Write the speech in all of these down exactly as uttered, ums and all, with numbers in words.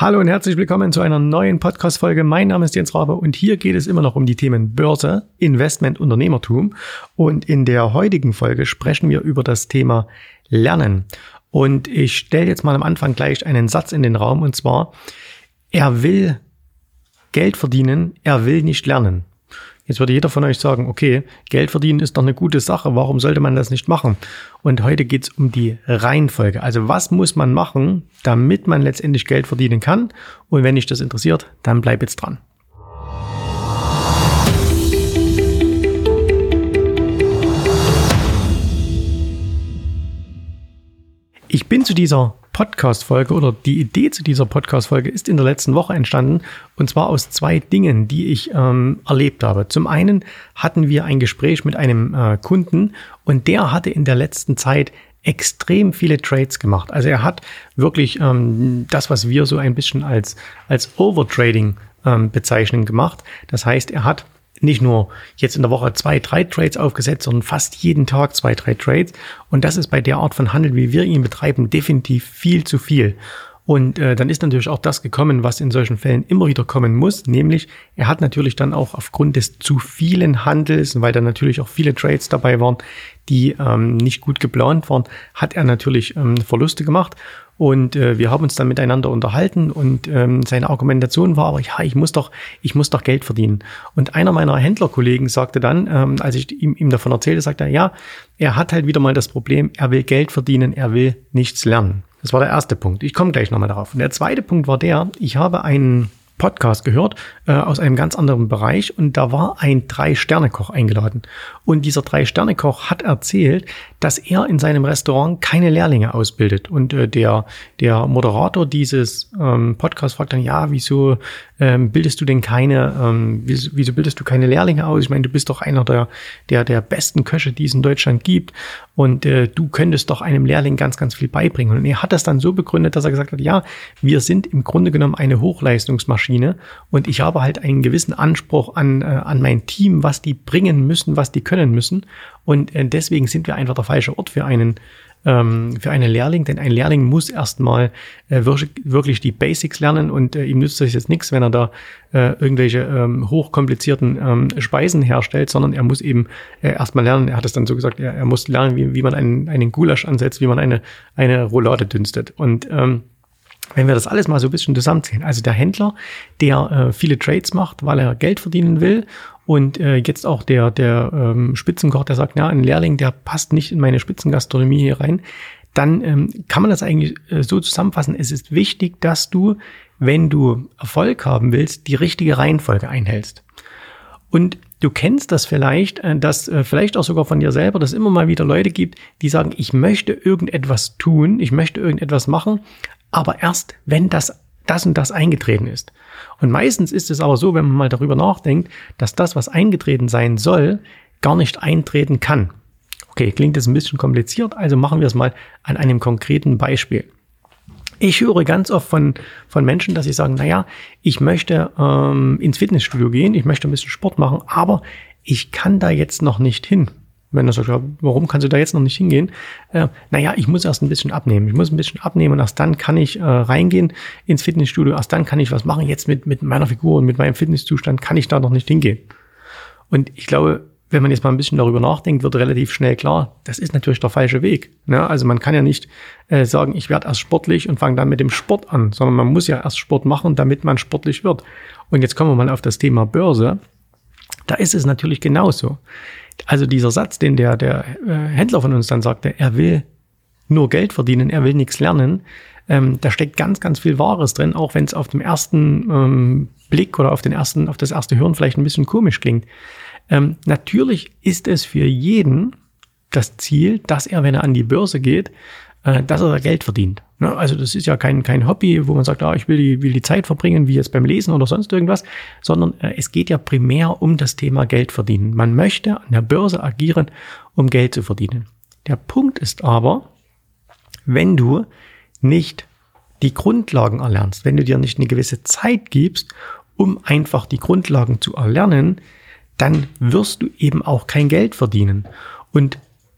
Hallo und herzlich willkommen zu einer neuen Podcast-Folge. Mein Name ist Jens Rabe und hier geht es immer noch um die Themen Börse, Investment, Unternehmertum. Und in der heutigen Folge sprechen wir über das Thema Lernen. Und ich stelle jetzt mal am Anfang gleich einen Satz in den Raum, und zwar: Er will Geld verdienen, er will nicht lernen. Jetzt würde jeder von euch sagen, okay, Geld verdienen ist doch eine gute Sache, warum sollte man das nicht machen? Und heute geht es um die Reihenfolge. Also was muss man machen, damit man letztendlich Geld verdienen kann? Und wenn dich das interessiert, dann bleib jetzt dran. Ich bin zu dieser Podcast-Folge oder die Idee zu dieser Podcast-Folge ist in der letzten Woche entstanden, und zwar aus zwei Dingen, die ich ähm, erlebt habe. Zum einen hatten wir ein Gespräch mit einem äh, Kunden, und der hatte in der letzten Zeit extrem viele Trades gemacht. Also er hat wirklich ähm, das, was wir so ein bisschen als, als Overtrading ähm, bezeichnen, gemacht. Das heißt, er hat nicht nur jetzt in der Woche zwei, drei Trades aufgesetzt, sondern fast jeden Tag zwei, drei Trades. Und das ist bei der Art von Handel, wie wir ihn betreiben, definitiv viel zu viel. Und äh, dann ist natürlich auch das gekommen, was in solchen Fällen immer wieder kommen muss, nämlich er hat natürlich dann auch aufgrund des zu vielen Handels, weil da natürlich auch viele Trades dabei waren, die ähm, nicht gut geplant waren, hat er natürlich ähm, Verluste gemacht. Und äh, wir haben uns dann miteinander unterhalten, und ähm, seine Argumentation war aber, ja, ich muss doch, ich muss doch Geld verdienen. Und einer meiner Händlerkollegen sagte dann, ähm, als ich ihm, ihm davon erzählte, sagte er, ja, er hat halt wieder mal das Problem, er will Geld verdienen, er will nichts lernen. Das war der erste Punkt. Ich komme gleich nochmal darauf. Und der zweite Punkt war der, ich habe einen Podcast gehört äh, aus einem ganz anderen Bereich, und da war ein Drei-Sterne-Koch eingeladen. Und dieser Drei-Sterne-Koch hat erzählt, dass er in seinem Restaurant keine Lehrlinge ausbildet. Und äh, der der Moderator dieses ähm, Podcasts fragt dann, ja, wieso ähm, bildest du denn keine, ähm, wieso, wieso bildest du keine Lehrlinge aus? Ich meine, du bist doch einer der der der besten Köche, die es in Deutschland gibt, und äh, du könntest doch einem Lehrling ganz, ganz viel beibringen. Und er hat das dann so begründet, dass er gesagt hat, ja, wir sind im Grunde genommen eine Hochleistungsmaschine, und ich habe halt einen gewissen Anspruch an äh, an mein Team, was die bringen müssen, was die können müssen. Und äh, deswegen sind wir einfach der falsche Ort für einen ähm, für einen Lehrling, denn ein Lehrling muss erstmal äh, wirklich, wirklich die Basics lernen, und äh, ihm nützt das jetzt nichts, wenn er da äh, irgendwelche ähm, hochkomplizierten ähm, Speisen herstellt, sondern er muss eben äh, erstmal lernen. Er hat es dann so gesagt, er, er muss lernen, wie, wie man einen, einen Gulasch ansetzt, wie man eine, eine Roulade dünstet. Und ähm, wenn wir das alles mal so ein bisschen zusammenziehen, also der Händler, der äh, viele Trades macht, weil er Geld verdienen will, und äh, jetzt auch der der ähm, Spitzenkoch, der sagt, ja, ein Lehrling, der passt nicht in meine Spitzengastronomie hier rein, dann ähm, kann man das eigentlich äh, so zusammenfassen: Es ist wichtig, dass du, wenn du Erfolg haben willst, die richtige Reihenfolge einhältst. Und du kennst das vielleicht, äh, dass äh, vielleicht auch sogar von dir selber, dass es immer mal wieder Leute gibt, die sagen, ich möchte irgendetwas tun, ich möchte irgendetwas machen, aber erst, wenn das das und das eingetreten ist. Und meistens ist es aber so, wenn man mal darüber nachdenkt, dass das, was eingetreten sein soll, gar nicht eintreten kann. Okay, klingt jetzt ein bisschen kompliziert, also machen wir es mal an einem konkreten Beispiel. Ich höre ganz oft von von Menschen, dass sie sagen, naja, ich möchte ähm, ins Fitnessstudio gehen, ich möchte ein bisschen Sport machen, aber ich kann da jetzt noch nicht hin. Wenn er sagt, ja, warum kannst du da jetzt noch nicht hingehen? Äh, naja, ich muss erst ein bisschen abnehmen. Ich muss ein bisschen abnehmen, und erst dann kann ich äh, reingehen ins Fitnessstudio. Erst dann kann ich was machen. Jetzt mit mit meiner Figur und mit meinem Fitnesszustand kann ich da noch nicht hingehen. Und ich glaube, wenn man jetzt mal ein bisschen darüber nachdenkt, wird relativ schnell klar, das ist natürlich der falsche Weg. Ne? Also man kann ja nicht äh, sagen, ich werde erst sportlich und fange dann mit dem Sport an, sondern man muss ja erst Sport machen, damit man sportlich wird. Und jetzt kommen wir mal auf das Thema Börse. Da ist es natürlich genauso. Also dieser Satz, den der, der äh, Händler von uns dann sagte, er will nur Geld verdienen, er will nichts lernen, ähm, da steckt ganz, ganz viel Wahres drin, auch wenn es auf dem ersten ähm, Blick oder auf den ersten, auf das erste Hören vielleicht ein bisschen komisch klingt. Ähm, natürlich ist es für jeden das Ziel, dass er, wenn er an die Börse geht, äh, dass er da Geld verdient. Ne? Also das ist ja kein, kein Hobby, wo man sagt, ah, ich will die, will die Zeit verbringen, wie jetzt beim Lesen oder sonst irgendwas, sondern äh, es geht ja primär um das Thema Geld verdienen. Man möchte an der Börse agieren, um Geld zu verdienen. Der Punkt ist aber, wenn du nicht die Grundlagen erlernst, wenn du dir nicht eine gewisse Zeit gibst, um einfach die Grundlagen zu erlernen, dann wirst du eben auch kein Geld verdienen. Und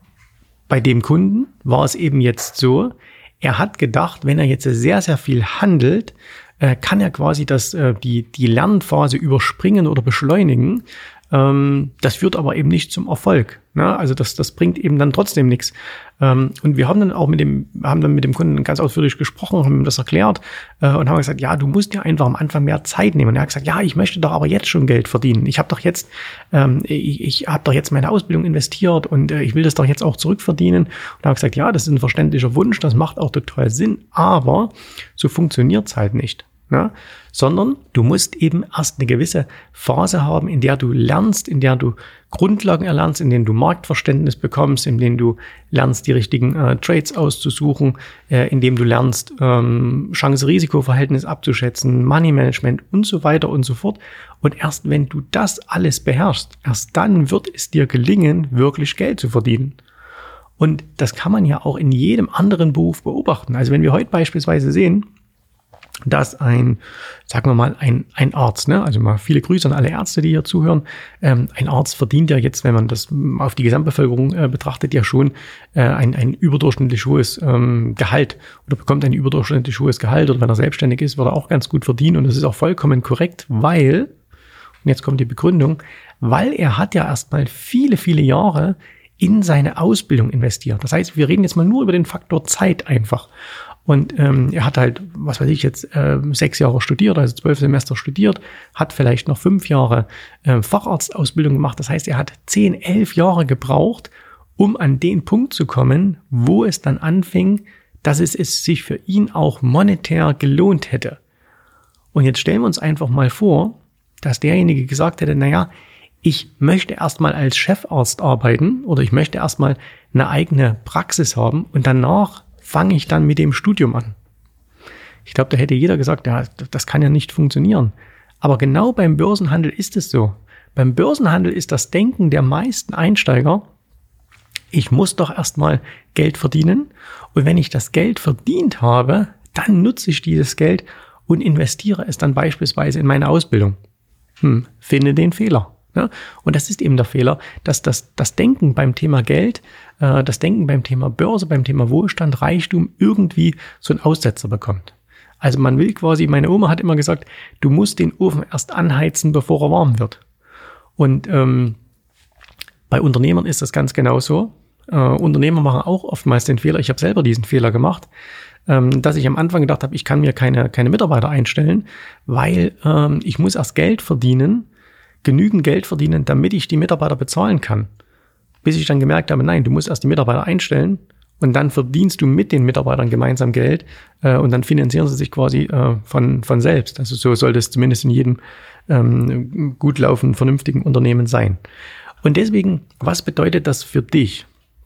bei dem Kunden war es eben jetzt so, er hat gedacht, wenn er jetzt sehr, sehr viel handelt, äh, kann er quasi das, äh, die, die Lernphase überspringen oder beschleunigen. Ähm, das führt aber eben nicht zum Erfolg. Ne? Also das, das bringt eben dann trotzdem nichts. Ähm, und wir haben dann auch mit dem, haben dann mit dem Kunden ganz ausführlich gesprochen, haben ihm das erklärt äh, und haben gesagt, ja, du musst dir einfach am Anfang mehr Zeit nehmen. Und er hat gesagt, ja, ich möchte doch aber jetzt schon Geld verdienen. Ich habe doch jetzt, ähm, ich, ich habe doch jetzt meine Ausbildung investiert und äh, ich will das doch jetzt auch zurückverdienen. Und da habe ich gesagt, ja, das ist ein verständlicher Wunsch, das macht auch total Sinn, aber so funktioniert's halt nicht. Ne? Sondern du musst eben erst eine gewisse Phase haben, in der du lernst, in der du Grundlagen erlernst, in denen du Marktverständnis bekommst, in denen du lernst, die richtigen äh, Trades auszusuchen, äh, in dem du lernst, ähm, Chance-Risiko-Verhältnis abzuschätzen, Money-Management und so weiter und so fort. Und erst wenn du das alles beherrschst, erst dann wird es dir gelingen, wirklich Geld zu verdienen. Und das kann man ja auch in jedem anderen Beruf beobachten. Also wenn wir heute beispielsweise sehen, dass ein, sagen wir mal, ein, ein Arzt, ne, also mal viele Grüße an alle Ärzte, die hier zuhören, ähm, ein Arzt verdient ja jetzt, wenn man das auf die Gesamtbevölkerung äh, betrachtet, ja schon äh, ein, ein überdurchschnittlich hohes ähm, Gehalt oder bekommt ein überdurchschnittlich hohes Gehalt oder wenn er selbstständig ist, wird er auch ganz gut verdienen und das ist auch vollkommen korrekt, weil, und jetzt kommt die Begründung, weil er hat ja erstmal viele, viele Jahre in seine Ausbildung investiert. Das heißt, wir reden jetzt mal nur über den Faktor Zeit einfach. Und ähm, er hat halt, was weiß ich jetzt, äh, sechs Jahre studiert, also zwölf Semester studiert, hat vielleicht noch fünf Jahre äh, Facharztausbildung gemacht. Das heißt, er hat zehn, elf Jahre gebraucht, um an den Punkt zu kommen, wo es dann anfing, dass es, es sich für ihn auch monetär gelohnt hätte. Und jetzt stellen wir uns einfach mal vor, dass derjenige gesagt hätte, naja, ich möchte erstmal als Chefarzt arbeiten oder ich möchte erstmal eine eigene Praxis haben und danach fange ich dann mit dem Studium an. Ich glaube, da hätte jeder gesagt, ja, das kann ja nicht funktionieren. Aber genau beim Börsenhandel ist es so. Beim Börsenhandel ist das Denken der meisten Einsteiger, ich muss doch erstmal Geld verdienen und wenn ich das Geld verdient habe, dann nutze ich dieses Geld und investiere es dann beispielsweise in meine Ausbildung. Hm, finde den Fehler. Ja, und das ist eben der Fehler, dass das, das Denken beim Thema Geld, äh, das Denken beim Thema Börse, beim Thema Wohlstand, Reichtum irgendwie so einen Aussetzer bekommt. Also man will quasi, meine Oma hat immer gesagt, du musst den Ofen erst anheizen, bevor er warm wird. Und ähm, bei Unternehmern ist das ganz genauso. Äh, Unternehmer machen auch oftmals den Fehler, ich habe selber diesen Fehler gemacht, ähm, dass ich am Anfang gedacht habe, ich kann mir keine, keine Mitarbeiter einstellen, weil ähm, ich muss erst Geld verdienen, genügend Geld verdienen, damit ich die Mitarbeiter bezahlen kann. Bis ich dann gemerkt habe, nein, du musst erst die Mitarbeiter einstellen und dann verdienst du mit den Mitarbeitern gemeinsam Geld äh, und dann finanzieren sie sich quasi äh, von, von selbst. Also so sollte es zumindest in jedem ähm, gut laufenden, vernünftigen Unternehmen sein. Und deswegen, was bedeutet das für dich?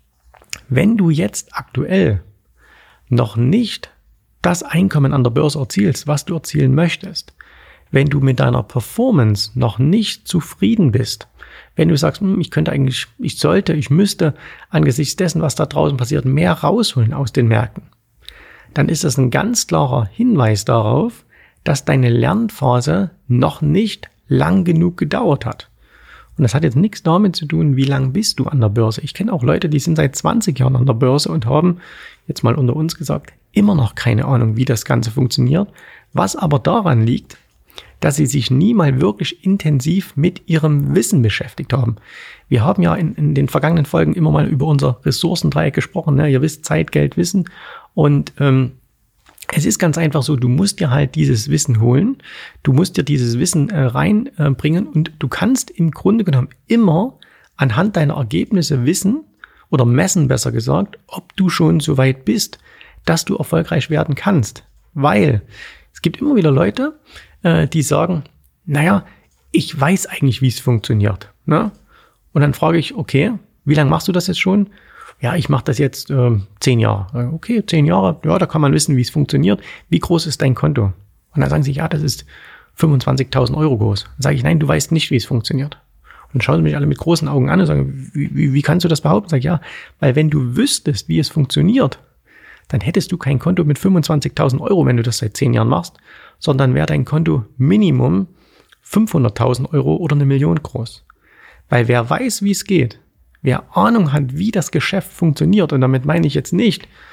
Wenn du jetzt aktuell noch nicht das Einkommen an der Börse erzielst, was du erzielen möchtest, wenn du mit deiner Performance noch nicht zufrieden bist, wenn du sagst, ich könnte eigentlich, ich sollte, ich müsste angesichts dessen, was da draußen passiert, mehr rausholen aus den Märkten, dann ist das ein ganz klarer Hinweis darauf, dass deine Lernphase noch nicht lang genug gedauert hat. Und das hat jetzt nichts damit zu tun, wie lang bist du an der Börse. Ich kenne auch Leute, die sind seit zwanzig Jahren an der Börse und haben, jetzt mal unter uns gesagt, immer noch keine Ahnung, wie das Ganze funktioniert, was aber daran liegt, dass sie sich nie mal wirklich intensiv mit ihrem Wissen beschäftigt haben. Wir haben ja in, in den vergangenen Folgen immer mal über unser Ressourcendreieck gesprochen. Ne? Ihr wisst, Zeit, Geld, Wissen. Und ähm, es ist ganz einfach so, du musst dir halt dieses Wissen holen. Du musst dir dieses Wissen äh, reinbringen äh, und du kannst im Grunde genommen immer anhand deiner Ergebnisse wissen oder messen, besser gesagt, ob du schon so weit bist, dass du erfolgreich werden kannst. Weil es gibt immer wieder Leute, die sagen, naja, ich weiß eigentlich, wie es funktioniert. Ne? Und dann frage ich, okay, wie lange machst du das jetzt schon? Ja, ich mache das jetzt äh, zehn Jahre. Okay, zehn Jahre, ja, da kann man wissen, wie es funktioniert. Wie groß ist dein Konto? Und dann sagen sie, ja, das ist fünfundzwanzigtausend Euro groß. Dann sage ich, nein, du weißt nicht, wie es funktioniert. Und dann schauen sie mich alle mit großen Augen an und sagen, wie, wie, wie kannst du das behaupten? Sag ich, ja, weil wenn du wüsstest, wie es funktioniert, dann hättest du kein Konto mit fünfundzwanzigtausend Euro, wenn du das seit zehn Jahren machst, sondern wäre dein Konto Minimum fünfhunderttausend Euro oder eine Million groß. Weil wer weiß, wie es geht, wer Ahnung hat, wie das Geschäft funktioniert, und damit meine ich jetzt nicht,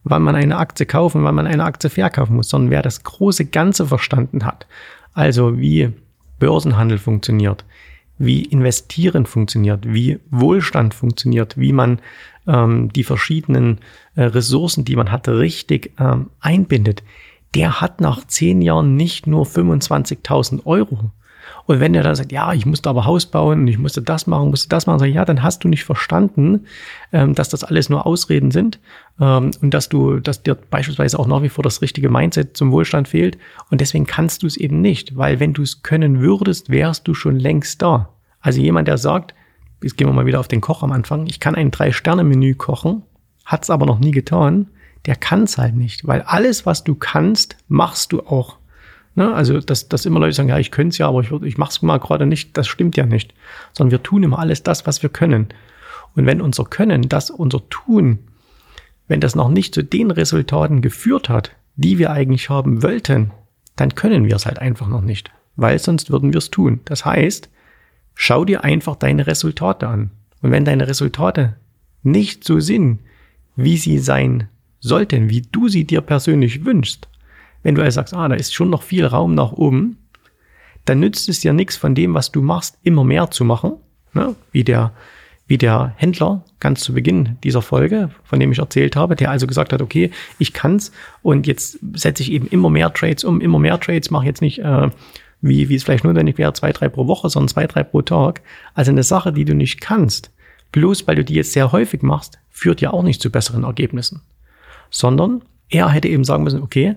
wann man eine Aktie kaufen, wann man eine Aktie verkaufen muss, sondern wer das große Ganze verstanden hat. Also wie Börsenhandel funktioniert, wie Investieren funktioniert, wie Wohlstand funktioniert, wie man ähm, die verschiedenen äh, Ressourcen, die man hat, richtig ähm, einbindet, der hat nach zehn Jahren nicht nur fünfundzwanzigtausend Euro. Und wenn der dann sagt, ja, ich musste aber Haus bauen und ich musste das machen, musste das machen, sag ich, ja, dann hast du nicht verstanden, ähm, dass das alles nur Ausreden sind ähm, und dass du, dass dir beispielsweise auch nach wie vor das richtige Mindset zum Wohlstand fehlt. Und deswegen kannst du es eben nicht, weil wenn du es können würdest, wärst du schon längst da. Also jemand, der sagt, jetzt gehen wir mal wieder auf den Koch am Anfang, ich kann ein Drei-Sterne-Menü kochen, hat es aber noch nie getan, der kann es halt nicht, weil alles, was du kannst, machst du auch. Ne? Also, dass, dass immer Leute sagen, ja, ich könnte es ja, aber ich, ich mache es mal gerade nicht, das stimmt ja nicht. Sondern wir tun immer alles das, was wir können. Und wenn unser Können, das unser Tun, wenn das noch nicht zu den Resultaten geführt hat, die wir eigentlich haben wollten, dann können wir es halt einfach noch nicht, weil sonst würden wir es tun. Das heißt, schau dir einfach deine Resultate an. Und wenn deine Resultate nicht so sind, wie sie sein sollten, wie du sie dir persönlich wünschst, wenn du also sagst, ah, da ist schon noch viel Raum nach oben, dann nützt es dir nichts von dem, was du machst, immer mehr zu machen, ne? Wie der, wie der Händler ganz zu Beginn dieser Folge, von dem ich erzählt habe, der also gesagt hat, okay, ich kann's und jetzt setze ich eben immer mehr Trades um, immer mehr Trades, mache jetzt nicht, äh, wie, wie es vielleicht notwendig wäre, zwei, drei pro Woche, sondern zwei, drei pro Tag. Also eine Sache, die du nicht kannst, bloß weil du die jetzt sehr häufig machst, führt ja auch nicht zu besseren Ergebnissen. Sondern er hätte eben sagen müssen, okay,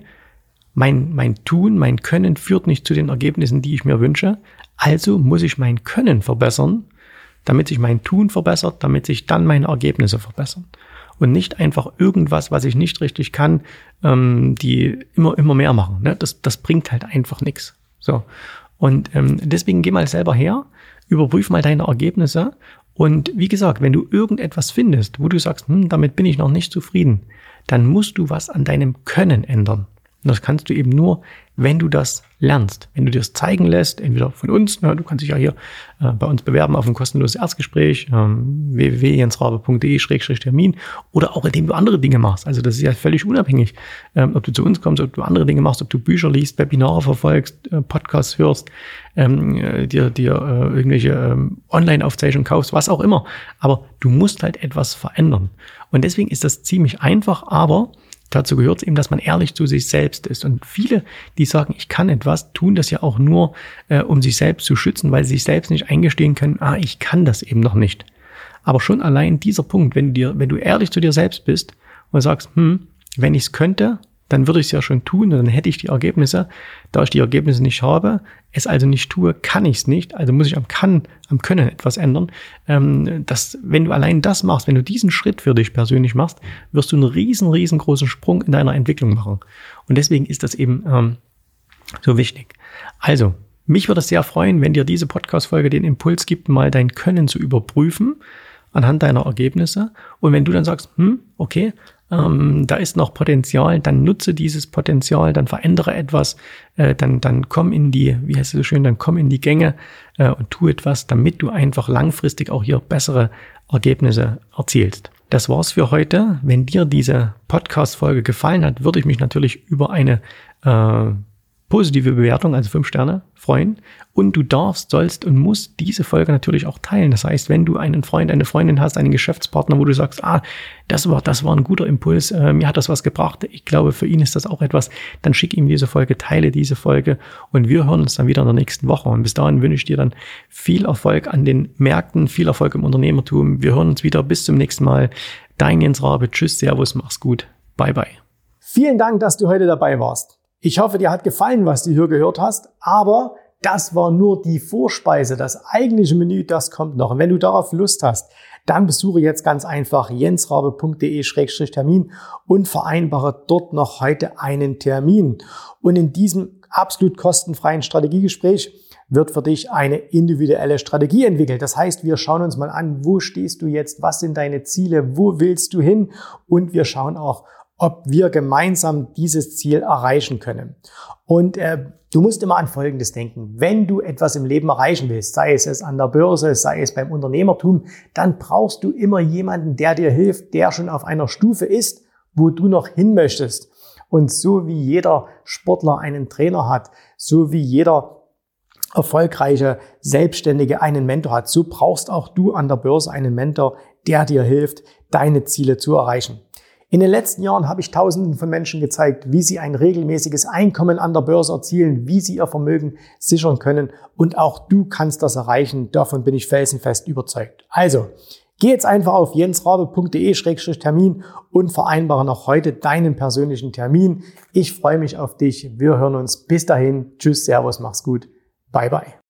Mein, mein Tun, mein Können führt nicht zu den Ergebnissen, die ich mir wünsche. Also muss ich mein Können verbessern, damit sich mein Tun verbessert, damit sich dann meine Ergebnisse verbessern. Und nicht einfach irgendwas, was ich nicht richtig kann, ähm, die immer, immer mehr machen. Ne? Das, das bringt halt einfach nichts. So. Und ähm, deswegen geh mal selber her, überprüf mal deine Ergebnisse. Und wie gesagt, wenn du irgendetwas findest, wo du sagst, hm, damit bin ich noch nicht zufrieden, dann musst du was an deinem Können ändern. Und das kannst du eben nur, wenn du das lernst, wenn du dir das zeigen lässt, entweder von uns, ne, du kannst dich ja hier äh, bei uns bewerben auf ein kostenloses Erstgespräch, ähm, w w w punkt jensrabe punkt de slash termin oder auch indem du andere Dinge machst. Also das ist ja völlig unabhängig, ähm, ob du zu uns kommst, ob du andere Dinge machst, ob du Bücher liest, Webinare verfolgst, äh, Podcasts hörst, ähm, äh, dir, dir äh, irgendwelche ähm, Online-Aufzeichnungen kaufst, was auch immer. Aber du musst halt etwas verändern. Und deswegen ist das ziemlich einfach, aber dazu gehört es eben, dass man ehrlich zu sich selbst ist. Und viele, die sagen, ich kann etwas, tun das ja auch nur, äh, um sich selbst zu schützen, weil sie sich selbst nicht eingestehen können, ah, ich kann das eben noch nicht. Aber schon allein dieser Punkt, wenn du dir, wenn du ehrlich zu dir selbst bist und sagst, hm, wenn ich es könnte, dann würde ich es ja schon tun und dann hätte ich die Ergebnisse. Da ich die Ergebnisse nicht habe, es also nicht tue, kann ich es nicht. Also muss ich am Kann, am Können etwas ändern. Ähm, dass, wenn du allein das machst, wenn du diesen Schritt für dich persönlich machst, wirst du einen riesen, riesengroßen Sprung in deiner Entwicklung machen. Und deswegen ist das eben ähm, so wichtig. Also, mich würde es sehr freuen, wenn dir diese Podcast-Folge den Impuls gibt, mal dein Können zu überprüfen anhand deiner Ergebnisse. Und wenn du dann sagst, hm, okay, ähm, da ist noch Potenzial, dann nutze dieses Potenzial, dann verändere etwas, äh, dann, dann komm in die, wie heißt es so schön, dann komm in die Gänge äh, und tu etwas, damit du einfach langfristig auch hier bessere Ergebnisse erzielst. Das war's für heute. Wenn dir diese Podcast-Folge gefallen hat, würde ich mich natürlich über eine äh, positive Bewertung, also fünf Sterne, freuen. Und du darfst, sollst und musst diese Folge natürlich auch teilen. Das heißt, wenn du einen Freund, eine Freundin hast, einen Geschäftspartner, wo du sagst, ah, das war, das war ein guter Impuls, äh, mir hat das was gebracht, ich glaube, für ihn ist das auch etwas, dann schick ihm diese Folge, teile diese Folge und wir hören uns dann wieder in der nächsten Woche. Und bis dahin wünsche ich dir dann viel Erfolg an den Märkten, viel Erfolg im Unternehmertum. Wir hören uns wieder. Bis zum nächsten Mal. Dein Jens Rabe. Tschüss, Servus, mach's gut. Bye, bye. Vielen Dank, dass du heute dabei warst. Ich hoffe, dir hat gefallen, was du hier gehört hast, aber das war nur die Vorspeise. Das eigentliche Menü, das kommt noch. Und wenn du darauf Lust hast, dann besuche jetzt ganz einfach jensrabe punkt de slash termin und vereinbare dort noch heute einen Termin. Und in diesem absolut kostenfreien Strategiegespräch wird für dich eine individuelle Strategie entwickelt. Das heißt, wir schauen uns mal an, wo stehst du jetzt, was sind deine Ziele, wo willst du hin? Und wir schauen auch, ob wir gemeinsam dieses Ziel erreichen können. Und äh, du musst immer an Folgendes denken. Wenn du etwas im Leben erreichen willst, sei es an der Börse, sei es beim Unternehmertum, dann brauchst du immer jemanden, der dir hilft, der schon auf einer Stufe ist, wo du noch hin möchtest. Und so wie jeder Sportler einen Trainer hat, so wie jeder erfolgreiche Selbstständige einen Mentor hat, so brauchst auch du an der Börse einen Mentor, der dir hilft, deine Ziele zu erreichen. In den letzten Jahren habe ich Tausenden von Menschen gezeigt, wie sie ein regelmäßiges Einkommen an der Börse erzielen, wie sie ihr Vermögen sichern können, und auch du kannst das erreichen. Davon bin ich felsenfest überzeugt. Also, geh jetzt einfach auf jensrabe punkt de Schrägstrich Termin und vereinbare noch heute deinen persönlichen Termin. Ich freue mich auf dich. Wir hören uns. Bis dahin. Tschüss, Servus, mach's gut. Bye, bye.